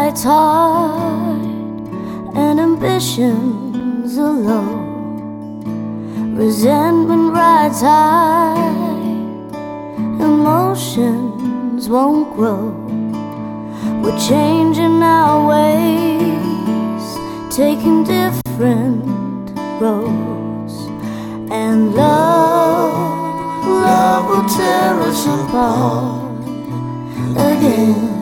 height's hard and ambitions are low. Resentment rides high, emotions won't grow. We're changing our ways, taking different roads. And love will tear us apart again.